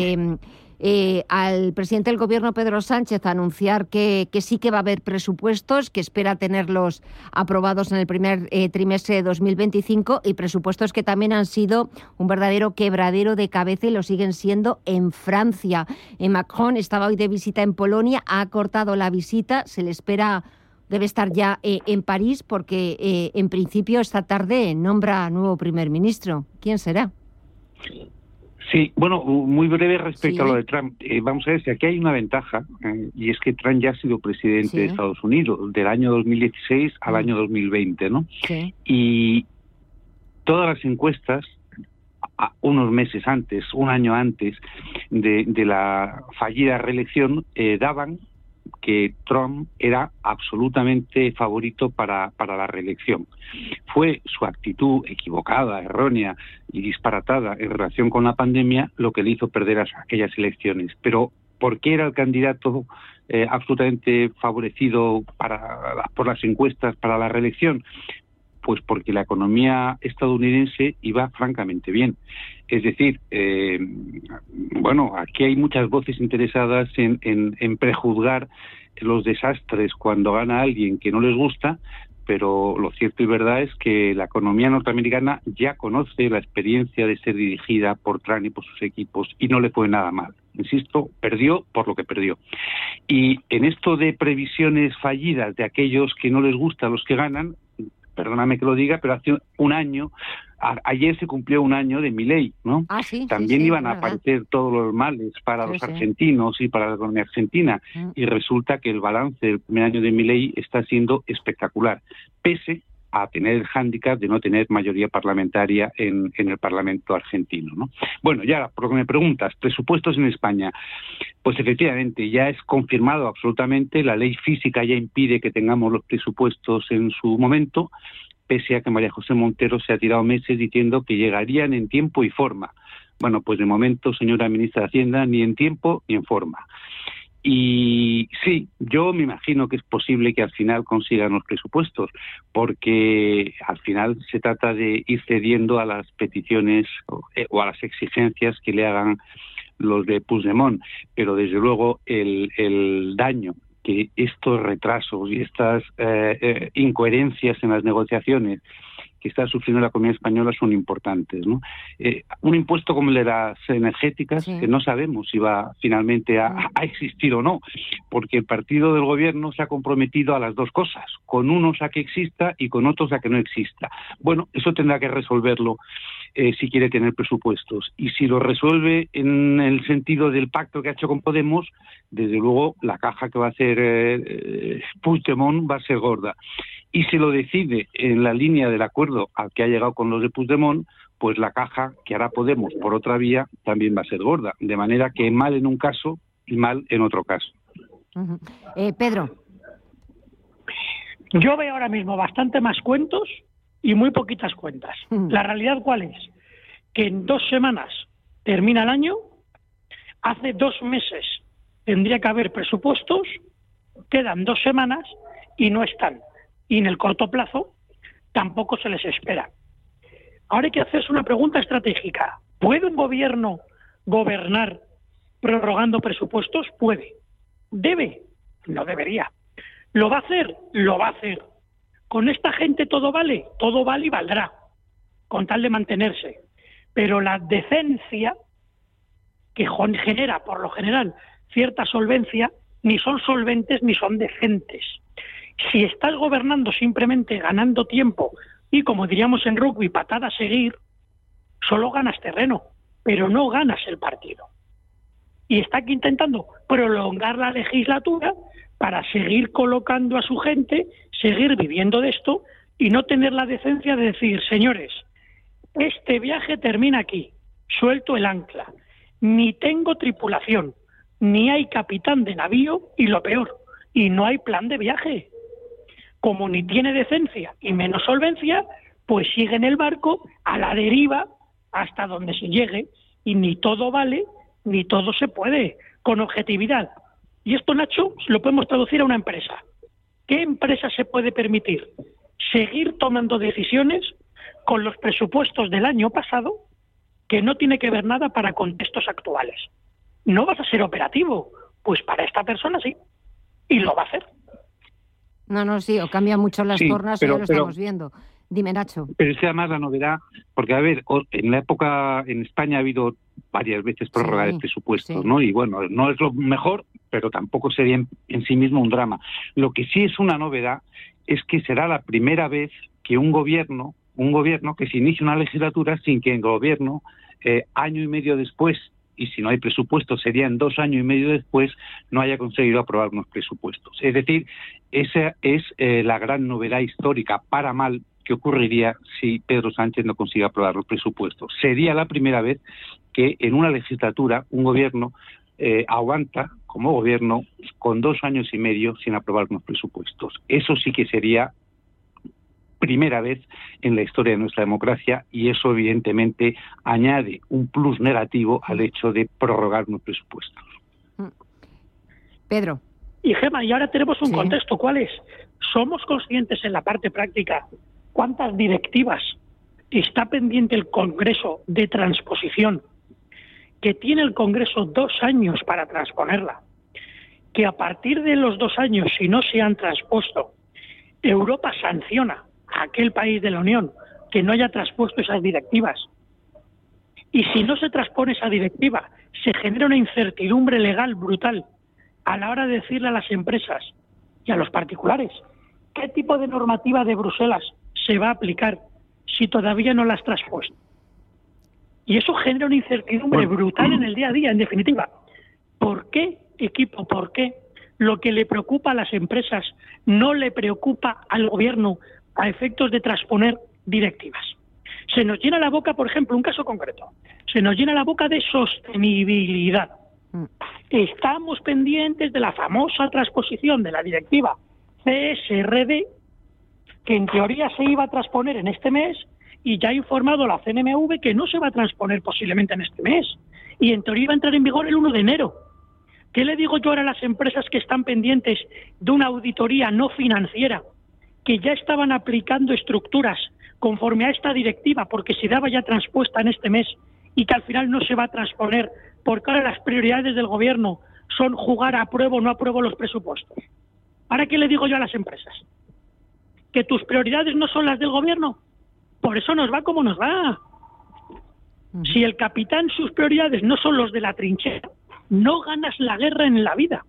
al presidente del Gobierno, Pedro Sánchez, anunciar que sí que va a haber presupuestos, que espera tenerlos aprobados en el primer trimestre de 2025 y presupuestos que también han sido un verdadero quebradero de cabeza y lo siguen siendo en Francia. Macron estaba hoy de visita en Polonia, ha cortado la visita, se le espera, debe estar ya en París porque en principio esta tarde nombra nuevo primer ministro. ¿Quién será? Sí, bueno, muy breve respecto a lo de Trump. Vamos a ver, si aquí hay una ventaja, y es que Trump ya ha sido presidente de Estados Unidos, del año 2016 al año 2020, ¿no? Sí. Y todas las encuestas, unos meses antes, un año antes de la fallida reelección, daban que Trump era absolutamente favorito para la reelección. Fue su actitud equivocada, errónea y disparatada en relación con la pandemia lo que le hizo perder aquellas elecciones. Pero ¿por qué era el candidato absolutamente favorecido por las encuestas para la reelección? Pues porque la economía estadounidense iba francamente bien. Es decir, bueno, aquí hay muchas voces interesadas en prejuzgar los desastres cuando gana alguien que no les gusta, pero lo cierto y verdad es que la economía norteamericana ya conoce la experiencia de ser dirigida por Trump y por sus equipos y no le fue nada mal. Insisto, perdió por lo que perdió. Y en esto de previsiones fallidas de aquellos que no les gusta a los que ganan, perdóname que lo diga, pero hace un año, ayer se cumplió un año de Milei, ¿no? Sí, También sí, iban a aparecer todos los males para los argentinos y para la economía argentina, y resulta que el balance del primer año de Milei está siendo espectacular, pese a tener el hándicap de no tener mayoría parlamentaria en el Parlamento argentino, ¿no? Bueno, ya por lo que me preguntas, presupuestos en España, pues efectivamente ya es confirmado absolutamente, la ley física ya impide que tengamos los presupuestos en su momento, pese a que María José Montero se ha tirado meses diciendo que llegarían en tiempo y forma. Bueno, pues de momento, señora ministra de Hacienda, ni en tiempo ni en forma. Y sí, yo me imagino que es posible que al final consigan los presupuestos, porque al final se trata de ir cediendo a las peticiones o a las exigencias que le hagan los de Puigdemont, pero desde luego el daño que estos retrasos y estas incoherencias en las negociaciones que está sufriendo la economía española son importantes, ¿no? Un impuesto como el de las energéticas, que no sabemos si va finalmente a existir o no, porque el partido del gobierno se ha comprometido a las dos cosas, con unos a que exista y con otros a que no exista. Bueno, eso tendrá que resolverlo si quiere tener presupuestos. Y si lo resuelve en el sentido del pacto que ha hecho con Podemos, desde luego la caja que va a hacer Puigdemont va a ser gorda. Y si lo decide en la línea del acuerdo al que ha llegado con los de Puigdemont, pues la caja que hará Podemos por otra vía también va a ser gorda. De manera que mal en un caso y mal en otro caso. Pedro. Yo veo ahora mismo bastante más cuentos y muy poquitas cuentas. La realidad, ¿cuál es? Que en 2 semanas termina el año, hace 2 meses tendría que haber presupuestos, quedan 2 semanas y no están. Y en el corto plazo tampoco se les espera. Ahora hay que hacerse una pregunta estratégica. ¿Puede un gobierno gobernar prorrogando presupuestos? Puede. ¿Debe? No debería. ¿Lo va a hacer? Lo va a hacer. ¿Con esta gente todo vale? Todo vale y valdrá, con tal de mantenerse. Pero la decencia, que genera por lo general cierta solvencia, ni son solventes ni son decentes. Si estás gobernando simplemente ganando tiempo y, como diríamos en rugby, patada a seguir, solo ganas terreno, pero no ganas el partido. Y está aquí intentando prolongar la legislatura para seguir colocando a su gente, seguir viviendo de esto y no tener la decencia de decir, señores, este viaje termina aquí, suelto el ancla, ni tengo tripulación, ni hay capitán de navío y lo peor, y no hay plan de viaje. Como ni tiene decencia y menos solvencia, pues sigue en el barco a la deriva hasta donde se llegue, y ni todo vale, ni todo se puede, con objetividad. Y esto, Nacho, lo podemos traducir a una empresa. ¿Qué empresa se puede permitir seguir tomando decisiones con los presupuestos del año pasado que no tiene que ver nada para contextos actuales? ¿No vas a ser operativo? Pues para esta persona sí, y lo va a hacer. No, sí, o cambia mucho las tornas, ya lo estamos viendo. Dime, Nacho. Pero es que además la novedad, porque a ver, en la época en España ha habido varias veces prórroga de presupuestos, ¿no? Y bueno, no es lo mejor, pero tampoco sería en sí mismo un drama. Lo que sí es una novedad es que será la primera vez que un gobierno que se inicie una legislatura sin que el gobierno, año y medio después, y si no hay presupuestos serían 2 años y medio después, no haya conseguido aprobar unos presupuestos. Es decir, esa es la gran novedad histórica, para mal, que ocurriría si Pedro Sánchez no consigue aprobar los presupuestos. Sería la primera vez que en una legislatura un gobierno aguanta como gobierno con 2 años y medio sin aprobar unos presupuestos. Eso sí que sería primera vez en la historia de nuestra democracia, y eso evidentemente añade un plus negativo al hecho de prorrogar unos presupuestos. Pedro. Y Gemma, y ahora tenemos un contexto. ¿Cuál es? ¿Somos conscientes en la parte práctica cuántas directivas está pendiente el Congreso de transposición? Que tiene el Congreso 2 años para transponerla. Que a partir de los 2 años, si no se han transpuesto, Europa sanciona a aquel país de la Unión que no haya traspuesto esas directivas. Y si no se transpone esa directiva, se genera una incertidumbre legal brutal a la hora de decirle a las empresas y a los particulares qué tipo de normativa de Bruselas se va a aplicar si todavía no la has traspuesto. Y eso genera una incertidumbre brutal en el día a día, en definitiva. ¿Por qué, equipo, por qué lo que le preocupa a las empresas no le preocupa al gobierno a efectos de transponer directivas? Se nos llena la boca, por ejemplo, un caso concreto, se nos llena la boca de sostenibilidad. Estamos pendientes de la famosa transposición de la directiva CSRD, que en teoría se iba a transponer en este mes, y ya ha informado la CNMV que no se va a transponer posiblemente en este mes, y en teoría va a entrar en vigor el 1 de enero. ¿Qué le digo yo ahora a las empresas que están pendientes de una auditoría no financiera, que ya estaban aplicando estructuras conforme a esta directiva porque se daba ya transpuesta en este mes y que al final no se va a transponer porque ahora las prioridades del gobierno son jugar a apruebo o no apruebo los presupuestos? ¿Ahora qué le digo yo a las empresas? ¿Que tus prioridades no son las del gobierno? Por eso nos va como nos va. Si el capitán, sus prioridades no son los de la trinchera, no ganas la guerra en la vida.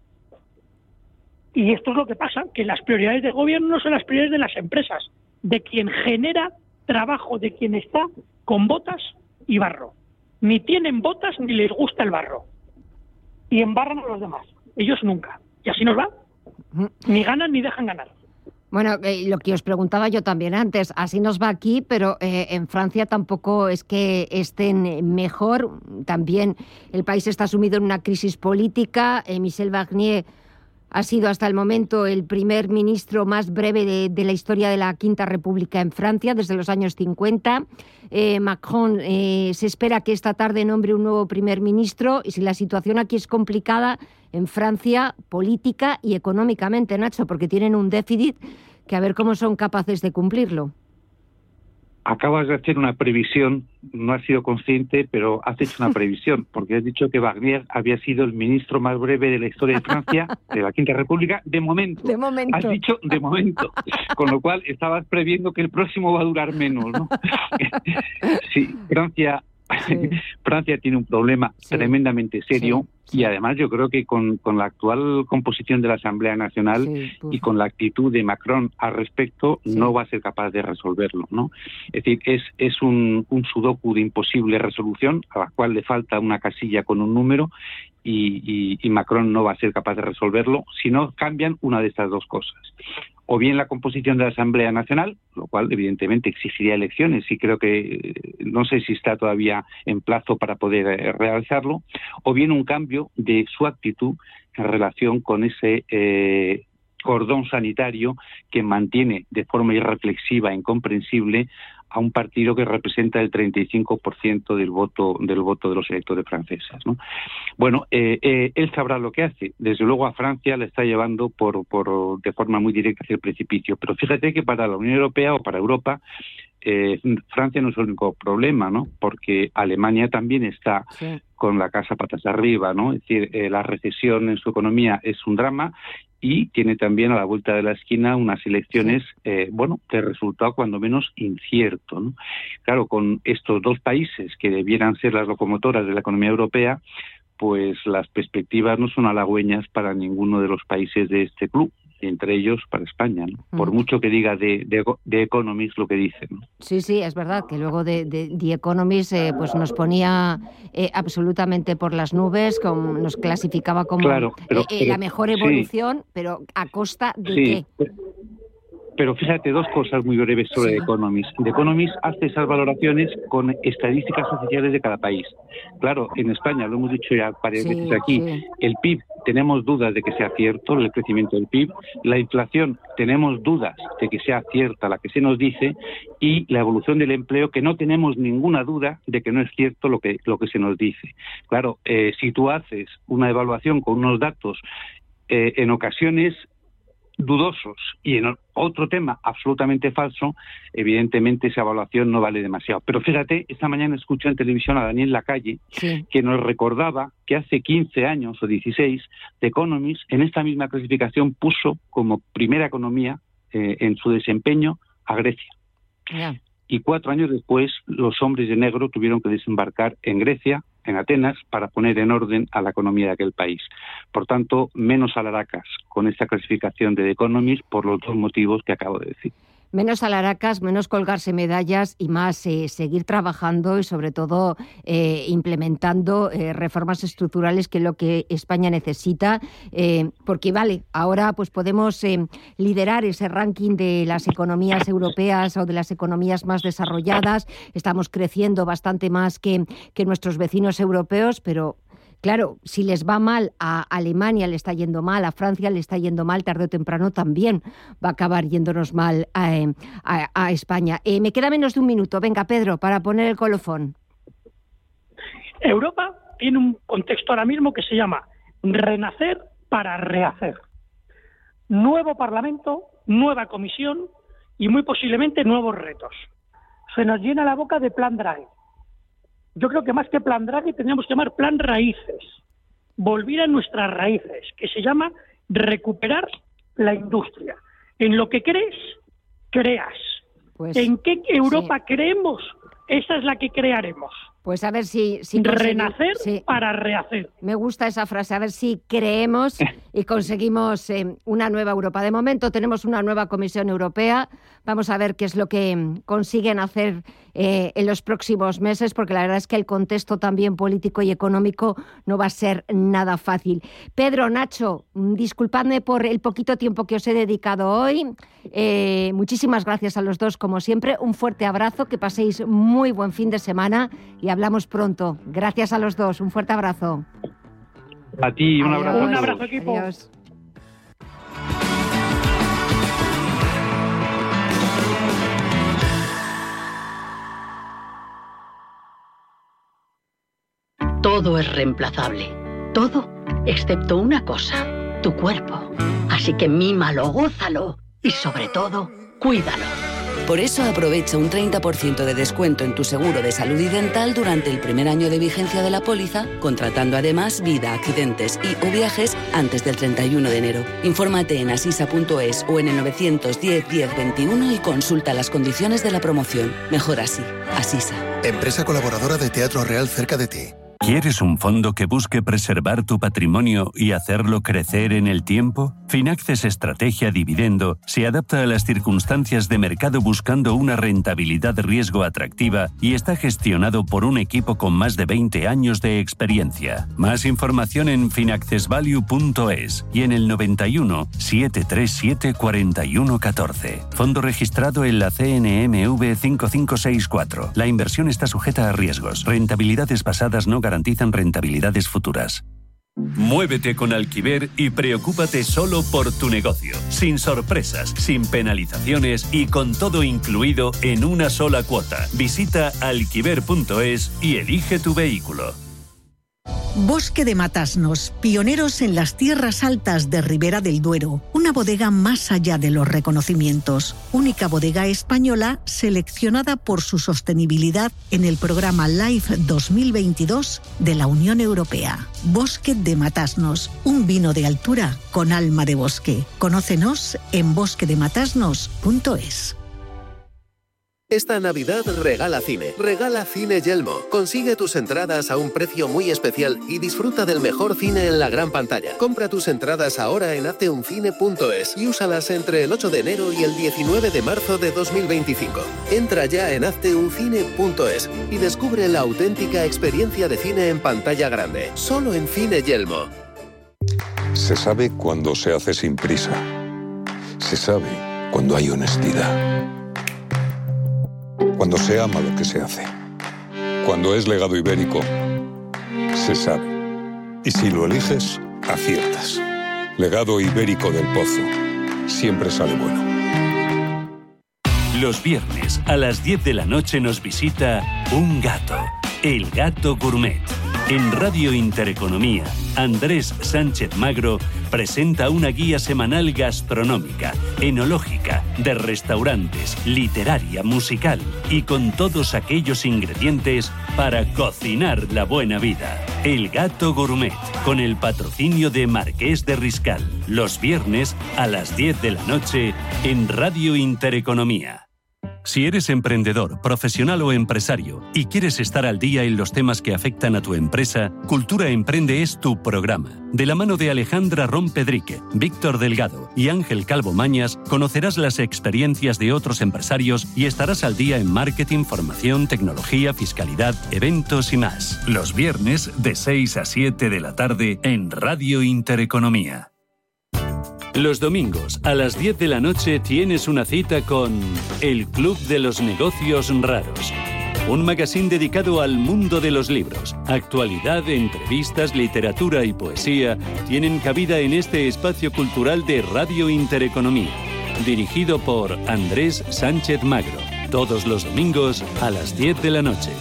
Y esto es lo que pasa, que las prioridades del gobierno no son las prioridades de las empresas, de quien genera trabajo, de quien está con botas y barro. Ni tienen botas ni les gusta el barro. Y embarran a los demás. Ellos nunca. Y así nos va. Ni ganan ni dejan ganar. Bueno, lo que os preguntaba yo también antes, así nos va aquí, pero en Francia tampoco es que estén mejor. También el país está sumido en una crisis política. Michel Barnier ha sido hasta el momento el primer ministro más breve de la historia de la Quinta República en Francia, desde los años 50. Macron se espera que esta tarde nombre un nuevo primer ministro, y si la situación aquí es complicada en Francia, política y económicamente, Nacho, porque tienen un déficit que a ver cómo son capaces de cumplirlo. Acabas de hacer una previsión, no has sido consciente, pero has hecho una previsión, porque has dicho que Barnier había sido el ministro más breve de la historia de Francia, de la Quinta República, de momento. De momento. Has dicho de momento, con lo cual estabas previendo que el próximo va a durar menos, ¿no? Sí, Francia tiene un problema tremendamente serio, y además yo creo que con la actual composición de la Asamblea Nacional y con la actitud de Macron al respecto no va a ser capaz de resolverlo, ¿no? Es decir, es un sudoku de imposible resolución a la cual le falta una casilla con un número, y Macron no va a ser capaz de resolverlo si no cambian una de estas dos cosas. O bien la composición de la Asamblea Nacional, lo cual evidentemente exigiría elecciones, y creo que no sé si está todavía en plazo para poder realizarlo, o bien un cambio de su actitud en relación con ese cordón sanitario que mantiene de forma irreflexiva e incomprensible a un partido que representa el 35% del voto de los electores franceses, ¿no? Bueno, él sabrá lo que hace. Desde luego a Francia le está llevando de forma muy directa hacia el precipicio. Pero fíjate que para la Unión Europea o para Europa, Francia no es el único problema, ¿no? Porque Alemania también está con la casa patas arriba, ¿no? Es decir, la recesión en su economía es un drama, y tiene también a la vuelta de la esquina unas elecciones, de resultado cuando menos incierto, ¿no? Claro, con estos dos países que debieran ser las locomotoras de la economía europea, pues las perspectivas no son halagüeñas para ninguno de los países de este club, entre ellos para España, ¿no? Por mucho que diga de Economist lo que dice, ¿no? Sí, es verdad que luego de The Economist pues nos ponía absolutamente por las nubes, nos clasificaba como la mejor evolución, pero ¿a costa de qué? Pero fíjate, dos cosas muy breves sobre The Economist. The Economist hace esas valoraciones con estadísticas oficiales de cada país. Claro, en España, lo hemos dicho ya varias veces aquí, el PIB, tenemos dudas de que sea cierto el crecimiento del PIB, la inflación, tenemos dudas de que sea cierta la que se nos dice, y la evolución del empleo, que no tenemos ninguna duda de que no es cierto lo que se nos dice. Claro, si tú haces una evaluación con unos datos en ocasiones dudosos y en otro tema absolutamente falso, evidentemente esa evaluación no vale demasiado. Pero fíjate, esta mañana escuché en televisión a Daniel Lacalle, que nos recordaba que hace 15 años o 16, The Economist en esta misma clasificación puso como primera economía en su desempeño a Grecia. Yeah. Y 4 años después, los hombres de negro tuvieron que desembarcar en Grecia, en Atenas, para poner en orden a la economía de aquel país. Por tanto, menos alaracas con esta clasificación de The Economist por los 2 motivos que acabo de decir. Menos alaracas, menos colgarse medallas y más seguir trabajando y sobre todo implementando reformas estructurales, que es lo que España necesita, porque vale, ahora pues podemos liderar ese ranking de las economías europeas o de las economías más desarrolladas, estamos creciendo bastante más que nuestros vecinos europeos, pero claro, si les va mal a Alemania, le está yendo mal, a Francia le está yendo mal, tarde o temprano también va a acabar yéndonos mal a España. Me queda menos de un minuto. Venga, Pedro, para poner el colofón. Europa tiene un contexto ahora mismo que se llama renacer para rehacer. Nuevo Parlamento, nueva Comisión y muy posiblemente nuevos retos. Se nos llena la boca de plan Draghi. Yo creo que más que plan Draghi tendríamos que llamar plan raíces. Volver a nuestras raíces, que se llama recuperar la industria. En lo que crees, creas. Pues, ¿en qué Europa creemos? Esa es la que crearemos. Pues a ver si renacer para rehacer. Me gusta esa frase, a ver si creemos y conseguimos una nueva Europa. De momento tenemos una nueva Comisión Europea. Vamos a ver qué es lo que consiguen hacer en los próximos meses, porque la verdad es que el contexto también político y económico no va a ser nada fácil. Pedro, Nacho, disculpadme por el poquito tiempo que os he dedicado hoy. Muchísimas gracias a los dos, como siempre. Un fuerte abrazo, que paséis muy buen fin de semana y hablamos pronto. Gracias a los dos, un fuerte abrazo. A ti, un abrazo. Un abrazo, equipo. Adiós. Todo es reemplazable. Todo, excepto una cosa, tu cuerpo. Así que mímalo, gózalo y sobre todo, cuídalo. Por eso aprovecha un 30% de descuento en tu seguro de salud y dental durante el primer año de vigencia de la póliza, contratando además vida, accidentes y/o viajes antes del 31 de enero. Infórmate en asisa.es o en el 910 10 21 y consulta las condiciones de la promoción. Mejor así. Asisa. Empresa colaboradora de Teatro Real cerca de ti. ¿Quieres un fondo que busque preservar tu patrimonio y hacerlo crecer en el tiempo? Finaxes Estrategia Dividendo se adapta a las circunstancias de mercado buscando una rentabilidad-riesgo atractiva y está gestionado por un equipo con más de 20 años de experiencia. Más información en finaccesvalue.es y en el 91 737 4114. Fondo registrado en la CNMV 5564. La inversión está sujeta a riesgos. Rentabilidades pasadas no garantizan rentabilidades futuras. Muévete con Alquiver y preocúpate solo por tu negocio, sin sorpresas, sin penalizaciones y con todo incluido en una sola cuota. Visita alquiver.es y elige tu vehículo. Bosque de Matasnos, pioneros en las tierras altas de Ribera del Duero, una bodega más allá de los reconocimientos, única bodega española seleccionada por su sostenibilidad en el programa LIFE 2022 de la Unión Europea. Bosque de Matasnos, un vino de altura con alma de bosque. Conócenos en bosquedematasnos.es. Esta Navidad regala cine. Regala Cine Yelmo. Consigue tus entradas a un precio muy especial y disfruta del mejor cine en la gran pantalla. Compra tus entradas ahora en hazteuncine.es y úsalas entre el 8 de enero y el 19 de marzo de 2025. Entra ya en hazteuncine.es y descubre la auténtica experiencia de cine en pantalla grande. Solo en Cine Yelmo. Se sabe cuando se hace sin prisa. Se sabe cuando hay honestidad. Cuando se ama lo que se hace. Cuando es legado ibérico, se sabe. Y si lo eliges, aciertas. Legado ibérico del Pozo. Siempre sale bueno. Los viernes a las 10 de la noche nos visita un gato. El Gato Gourmet. En Radio Intereconomía, Andrés Sánchez Magro presenta una guía semanal gastronómica, enológica, de restaurantes, literaria, musical y con todos aquellos ingredientes para cocinar la buena vida. El Gato Gourmet, con el patrocinio de Marqués de Riscal, los viernes a las 10 de la noche en Radio Intereconomía. Si eres emprendedor, profesional o empresario y quieres estar al día en los temas que afectan a tu empresa, Cultura Emprende es tu programa. De la mano de Alejandra Rompedrique, Víctor Delgado y Ángel Calvo Mañas, conocerás las experiencias de otros empresarios y estarás al día en marketing, formación, tecnología, fiscalidad, eventos y más. Los viernes de 6 a 7 de la tarde en Radio Intereconomía. Los domingos a las 10 de la noche tienes una cita con El Club de los Negocios Raros. Un magazín dedicado al mundo de los libros. Actualidad, entrevistas, literatura y poesía tienen cabida en este espacio cultural de Radio Intereconomía. Dirigido por Andrés Sánchez Magro. Todos los domingos a las 10 de la noche.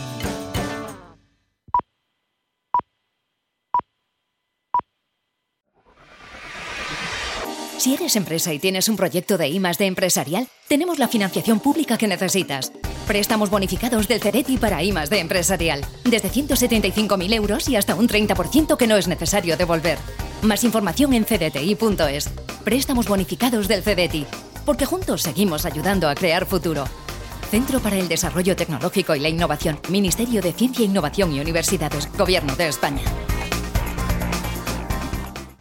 Si eres empresa y tienes un proyecto de I+D empresarial, tenemos la financiación pública que necesitas. Préstamos bonificados del CEDETI para I+D empresarial. Desde 175.000 euros y hasta un 30% que no es necesario devolver. Más información en cdti.es. Préstamos bonificados del CEDETI. Porque juntos seguimos ayudando a crear futuro. Centro para el Desarrollo Tecnológico y la Innovación. Ministerio de Ciencia, Innovación y Universidades. Gobierno de España.